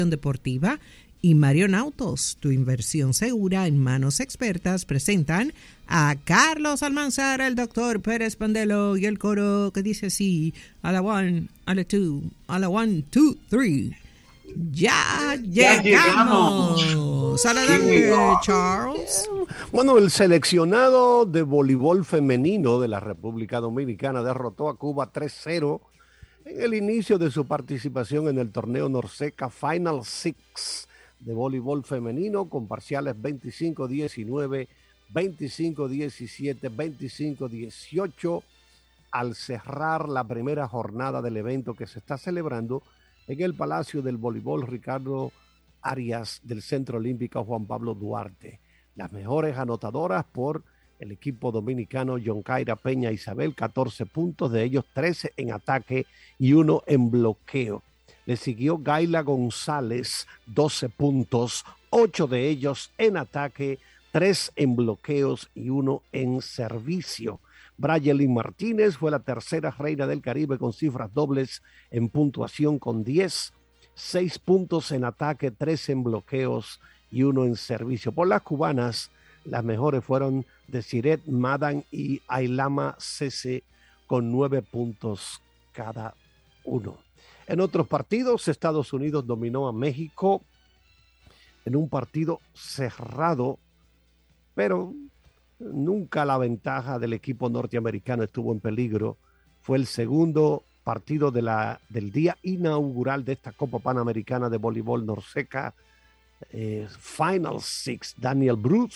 Deportiva y Marion Autos, tu inversión segura en manos expertas, presentan a Carlos Almanzar, el doctor Pérez Pandelo y el coro que dice así: a la one, a la two, a la one, two, three. ¡Ya llegamos! Adelante, Charles. Bueno, el seleccionado de voleibol femenino de la República Dominicana derrotó a Cuba 3-0 en el inicio de su participación en el torneo Norseca Final Six de voleibol femenino con parciales 25-19, 25-17, 25-18 al cerrar la primera jornada del evento que se está celebrando en el Palacio del Voleibol Ricardo Arias del Centro Olímpico Juan Pablo Duarte. Las mejores anotadoras por el equipo dominicano: Yonkaira Peña Isabel, 14 puntos, de ellos 13 en ataque y 1 en bloqueo. Le siguió Gaila González, 12 puntos, 8 de ellos en ataque, 3 en bloqueos y 1 en servicio. Brayelin Martínez fue la tercera reina del Caribe con cifras dobles en puntuación con 10, 6 puntos en ataque, 3 en bloqueos y 1 en servicio. Por las cubanas, las mejores fueron Desiret Madan y Ailama Cese con 9 puntos cada uno. En otros partidos, Estados Unidos dominó a México en un partido cerrado, pero nunca la ventaja del equipo norteamericano estuvo en peligro. Fue el segundo partido del día inaugural de esta Copa Panamericana de Voleibol Norseca Final Six. Daniel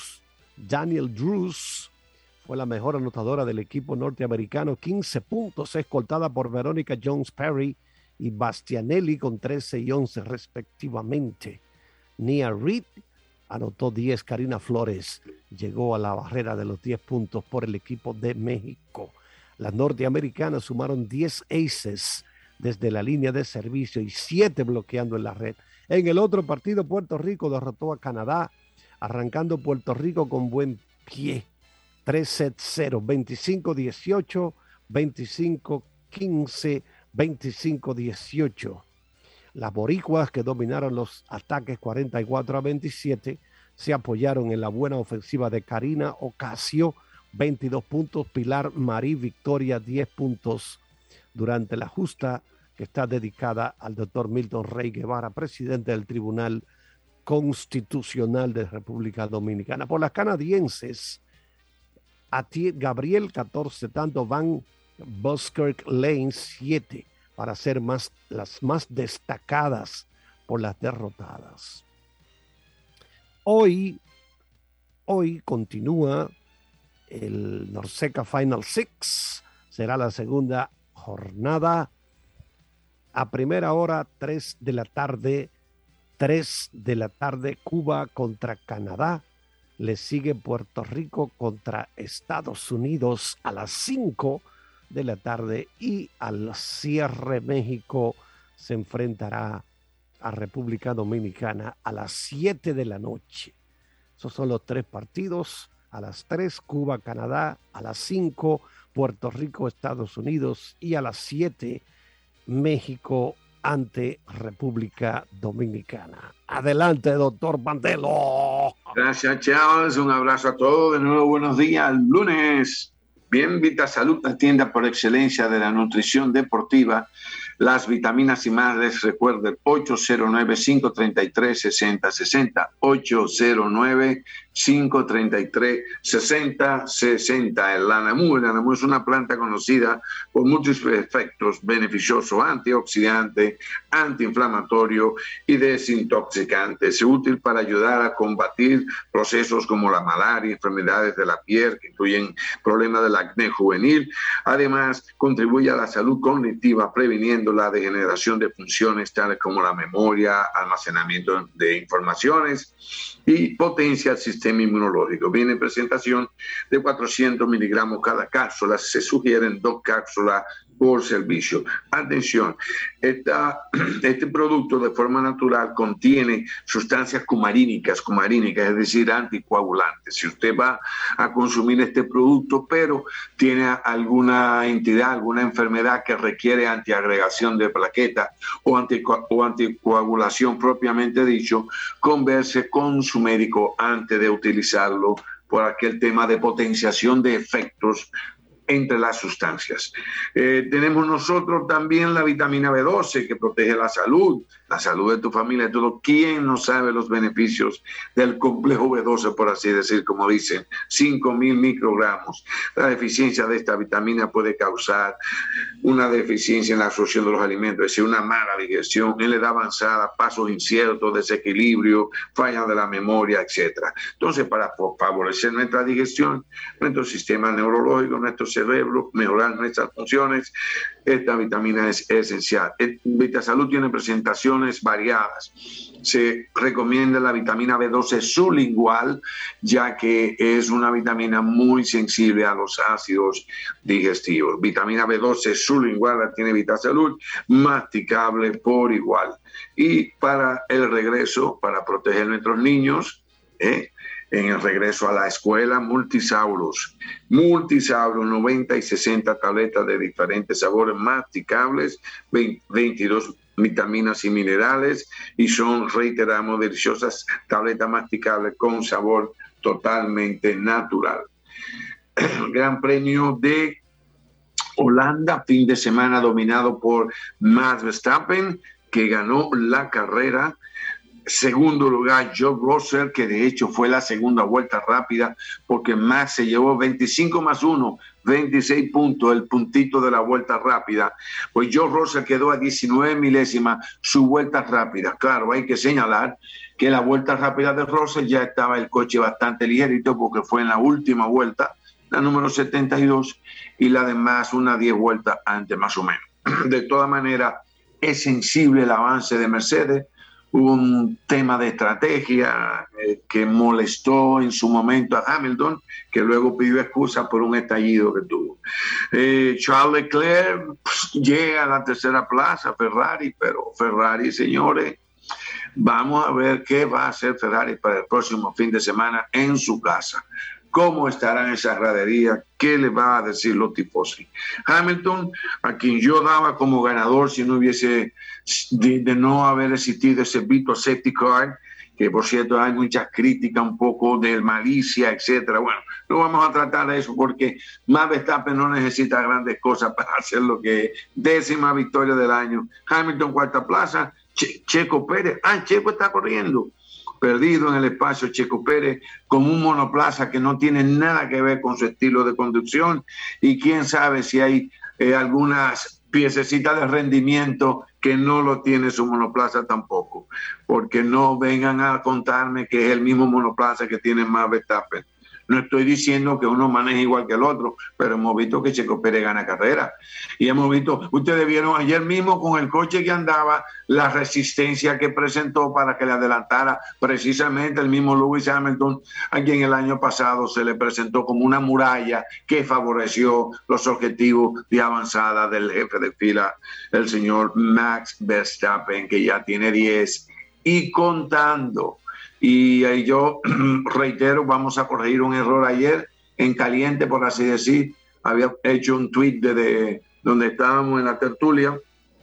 Drews fue la mejor anotadora del equipo norteamericano, 15 puntos, escoltada por Verónica Jones-Perry y Bastianelli con 13 y 11 respectivamente. Nia Reed anotó 10. Karina Flores llegó a la barrera de los 10 puntos por el equipo de México. Las norteamericanas sumaron 10 aces desde la línea de servicio y 7 bloqueando en la red. En el otro partido, Puerto Rico derrotó a Canadá, arrancando Puerto Rico con buen pie. 3-0, 25-18, 25-15, 25-18. Las boricuas, que dominaron los ataques 44-27, se apoyaron en la buena ofensiva de Karina Ocasio, 22 puntos, Pilar Marí Victoria, 10 puntos, durante la justa que está dedicada al doctor Milton Rey Guevara, presidente del Tribunal Constitucional de República Dominicana. Por las canadienses, Gabriel, 14 tantos, Van Buskirk Lane, 7, para ser las más destacadas por las derrotadas. Hoy continúa el Norseca Final Six, será la segunda jornada. A primera hora, 3 de la tarde, Cuba contra Canadá. Le sigue Puerto Rico contra Estados Unidos a las 5 de la tarde y al cierre México se enfrentará a República Dominicana a las 7 de la noche. Esos son los 3 partidos. A las 3, Cuba, Canadá; a las 5, Puerto Rico, Estados Unidos; y a las 7, México ante República Dominicana. Adelante, doctor Pandelo. Gracias, Charles. Un abrazo a todos. De nuevo, buenos días. Lunes. Bien, VitaSalud, la tienda por excelencia de la nutrición deportiva, las vitaminas y más. Les recuerdo el 809-533-6060, 809-533-6060. El Anamú es una planta conocida por múltiples efectos beneficiosos: antioxidante, antiinflamatorio y desintoxicante. Es útil para ayudar a combatir procesos como la malaria, enfermedades de la piel que incluyen problemas del acné juvenil. Además, contribuye a la salud cognitiva, previniendo la degeneración de funciones tales como la memoria, almacenamiento de informaciones y potencia el sistema inmunológico. Viene en presentación de 400 miligramos cada cápsula. Se sugieren 2 cápsulas por servicio. Atención, este producto de forma natural contiene sustancias cumarínicas, es decir, anticoagulantes. Si usted va a consumir este producto, pero tiene alguna entidad, alguna enfermedad que requiere antiagregación de plaquetas o anticoagulación propiamente dicho, converse con su médico antes de utilizarlo por aquel tema de potenciación de efectos entre las sustancias. Tenemos nosotros también la vitamina B12 que protege la salud de tu familia, de todo. ¿Quién no sabe los beneficios del complejo B12, por así decir, como dicen, 5.000 microgramos? La deficiencia de esta vitamina puede causar una deficiencia en la absorción de los alimentos, es decir, una mala digestión, en la edad avanzada, pasos inciertos, desequilibrio, falla de la memoria, etc. Entonces, para favorecer nuestra digestión, nuestro sistema neurológico, nuestro cerebro, mejorar nuestras funciones, esta vitamina es esencial. Vitasalud tiene presentaciones variadas. Se recomienda la vitamina B12 sublingual, ya que es una vitamina muy sensible a los ácidos digestivos. Vitamina B12 sublingual la tiene Vitasalud, masticable por igual. Y para el regreso, para proteger a nuestros niños, en el regreso a la escuela, Multisaurus, 90 y 60 tabletas de diferentes sabores masticables, 22 vitaminas y minerales, y son, reiteramos, deliciosas tabletas masticables con sabor totalmente natural. Gran Premio de Holanda, fin de semana dominado por Max Verstappen, que ganó la carrera. Segundo lugar, George Russell, que de hecho fue la segunda vuelta rápida, porque Max se llevó 25 más 1, 26 puntos, el puntito de la vuelta rápida. Pues George Russell quedó a 19 milésimas su vuelta rápida. Claro, hay que señalar que la vuelta rápida de Russell ya estaba el coche bastante ligerito, porque fue en la última vuelta, la número 72, y la demás una 10 vueltas antes más o menos. De todas maneras, es sensible el avance de Mercedes. Hubo un tema de estrategia que molestó en su momento a Hamilton, que luego pidió excusa por un estallido que tuvo. Charles Leclerc llega a la tercera plaza, Ferrari, pero Ferrari, señores, vamos a ver qué va a hacer Ferrari para el próximo fin de semana en su casa. ¿Cómo estarán esas graderías? ¿Qué le va a decir los tifosi? Hamilton, a quien yo daba como ganador si no hubiese de no haber existido ese virtual safety car, que por cierto hay muchas críticas un poco de malicia, etcétera. Bueno, no vamos a tratar de eso porque Max Verstappen no necesita grandes cosas para hacer lo que es. 10ª victoria del año. Hamilton, 4ª plaza. Checo Pérez. Checo está corriendo. Perdido en el espacio Checo Pérez con un monoplaza que no tiene nada que ver con su estilo de conducción, y quién sabe si hay algunas piececitas de rendimiento que no lo tiene su monoplaza tampoco, porque no vengan a contarme que es el mismo monoplaza que tiene Max Verstappen. No estoy diciendo que uno maneje igual que el otro, pero hemos visto que Checo Pérez gana carrera. Y hemos visto, ustedes vieron ayer mismo con el coche que andaba, la resistencia que presentó para que le adelantara precisamente el mismo Lewis Hamilton, a quien el año pasado se le presentó como una muralla que favoreció los objetivos de avanzada del jefe de fila, el señor Max Verstappen, que ya tiene 10 y contando. Y ahí yo reitero, vamos a corregir un error ayer en caliente, por así decir. Había hecho un tweet desde donde estábamos en la tertulia,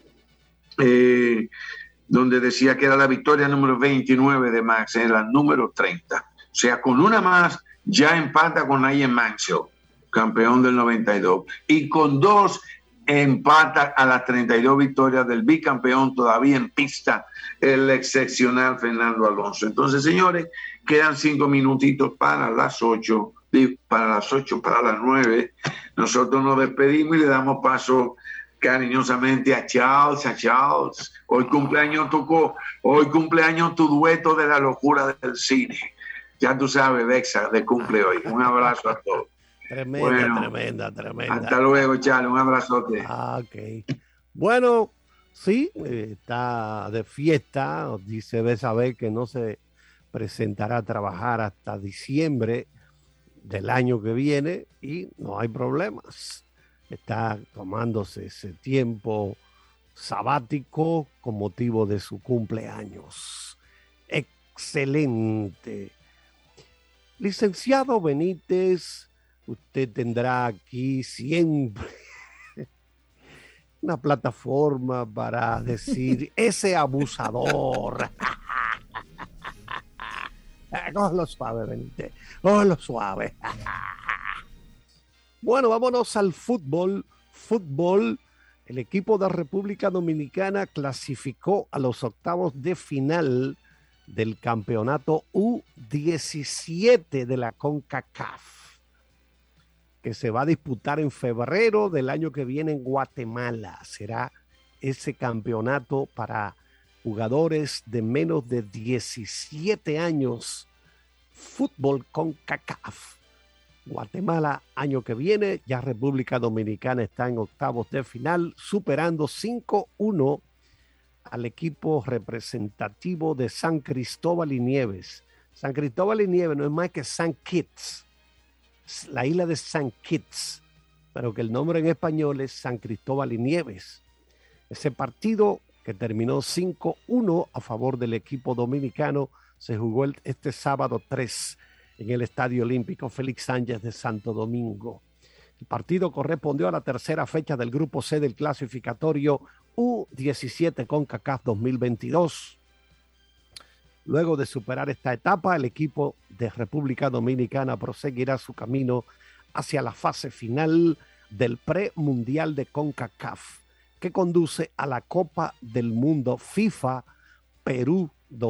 donde decía que era la victoria número 29 de Max, en la número 30. O sea, con una más ya empata con Ian Mansell, campeón del 92. Y con 2 empata a las 32 victorias del bicampeón todavía en pista, el excepcional Fernando Alonso. Entonces, señores, quedan 5 minutitos para las 8, para las 9. Nosotros nos despedimos y le damos paso cariñosamente a Charles. Hoy cumpleaños tu dueto de la locura del cine. Ya tú sabes, Bexa, de cumple hoy. Un abrazo a todos. Tremenda. Hasta luego, Charles. Un abrazote. Ok. Bueno, sí, está de fiesta. Dice Besabé que no se presentará a trabajar hasta diciembre del año que viene y no hay problemas. está tomándose ese tiempo sabático con motivo de su cumpleaños. Excelente. Licenciado Benítez, usted tendrá aquí siempre una plataforma para decir ese abusador. Cógelo suave, Benítez. Cógelo suave. Bueno, vámonos al fútbol. Fútbol. El equipo de República Dominicana clasificó a los octavos de final del campeonato U17 de la CONCACAF, que se va a disputar en febrero del año que viene en Guatemala. Será ese campeonato para jugadores de menos de 17 años. Fútbol CONCACAF. Guatemala, año que viene. Ya República Dominicana está en octavos de final, superando 5-1 al equipo representativo de San Cristóbal y Nieves. San Cristóbal y Nieves no es más que San Kitts, la isla de San Kitts, pero que el nombre en español es San Cristóbal y Nieves. Ese partido, que terminó 5-1 a favor del equipo dominicano, se jugó este sábado 3 en el Estadio Olímpico Félix Sánchez de Santo Domingo. El partido correspondió a la tercera fecha del Grupo C del clasificatorio U17 CONCACAF 2022. Luego de superar esta etapa, el equipo de República Dominicana proseguirá su camino hacia la fase final del premundial de CONCACAF, que conduce a la Copa del Mundo FIFA Perú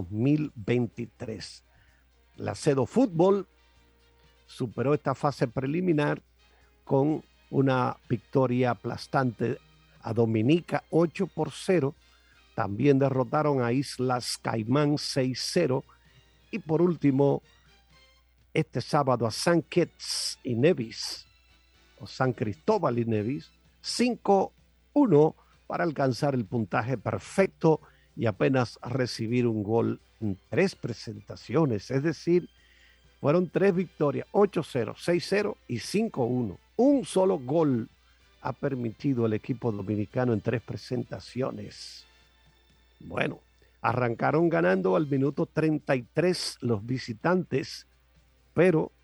2023. La Cedo Fútbol superó esta fase preliminar con una victoria aplastante a Dominica 8-0. También derrotaron a Islas Caimán 6-0. Y por último, este sábado a San Kitts y Nevis, o San Cristóbal y Nevis, 5-1 para alcanzar el puntaje perfecto y apenas recibir un gol en 3 presentaciones. Es decir, fueron 3 victorias, 8-0, 6-0 y 5-1. Un solo gol ha permitido el equipo dominicano en 3 presentaciones. Bueno, arrancaron ganando al minuto 33 los visitantes, pero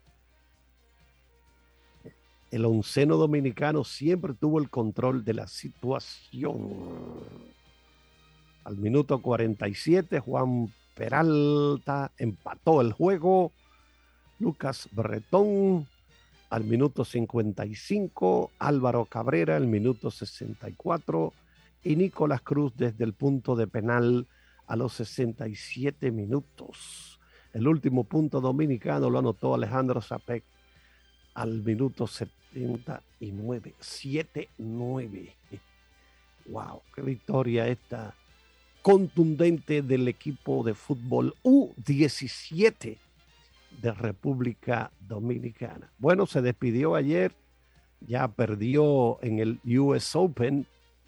el onceno dominicano siempre tuvo el control de la situación. Al minuto 47, Juan Peralta empató el juego. Lucas Bretón al minuto 55, Álvaro Cabrera al minuto 64 y Nicolás Cruz desde el punto de penal a los 67 minutos. El último punto dominicano lo anotó Alejandro Zapec al minuto 79, 7-9. Wow, qué victoria esta contundente del equipo de fútbol U17 de República Dominicana. Bueno, se despidió ayer, ya perdió en el US Open.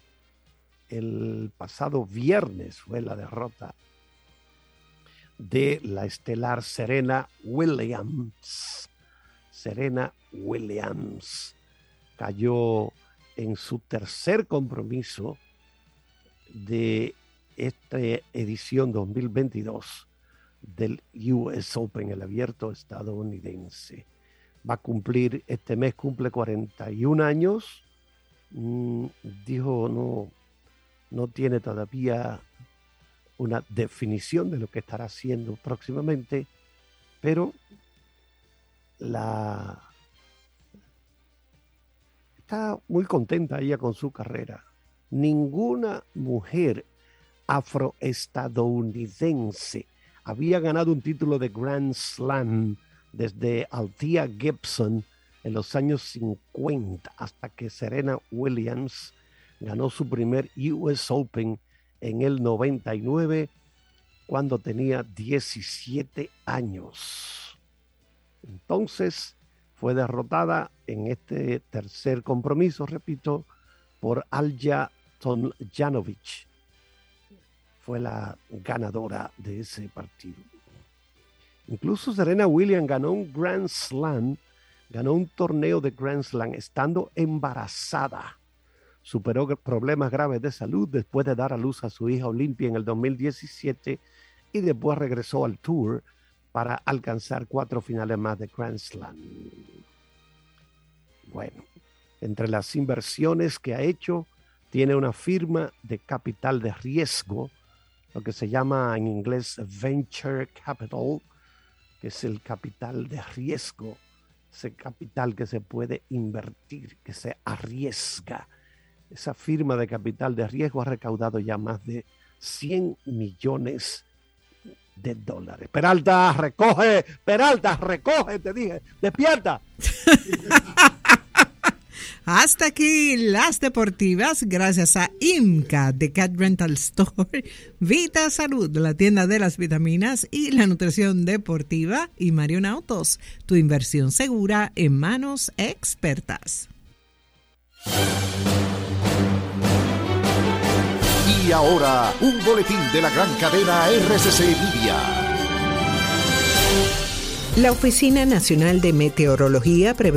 El pasado viernes fue la derrota de la estelar Serena Williams. Serena Williams cayó en su tercer compromiso de esta edición 2022 del US Open, el abierto estadounidense. Va a cumplir, este mes cumple 41 años. Dijo, no tiene todavía una definición de lo que estará haciendo próximamente, pero está muy contenta ella con su carrera. Ninguna mujer afroestadounidense había ganado un título de Grand Slam desde Althea Gibson en los años 50 hasta que Serena Williams ganó su primer US Open en el 99 cuando tenía 17 años. Entonces fue derrotada en este tercer compromiso, repito, por Alja Tomljanovic. Fue la ganadora de ese partido. Incluso Serena Williams ganó un Grand Slam ganó un torneo de Grand Slam estando embarazada. Superó problemas graves de salud después de dar a luz a su hija Olympia en el 2017 y después regresó al Tour para alcanzar 4 finales más de Grand Slam. Bueno, entre las inversiones que ha hecho, tiene una firma de capital de riesgo, lo que se llama en inglés Venture Capital, que es el capital de riesgo, ese capital que se puede invertir, que se arriesga. Esa firma de capital de riesgo ha recaudado ya más de $100 millones. Peralta, recoge, te dije, despierta. Hasta aquí las deportivas, gracias a IMCA de Cat Rental Store, Vita Salud, la tienda de las vitaminas y la nutrición deportiva, y Marion Autos, tu inversión segura en manos expertas. Y ahora, un boletín de la gran cadena RCC Media. La Oficina Nacional de Meteorología prevé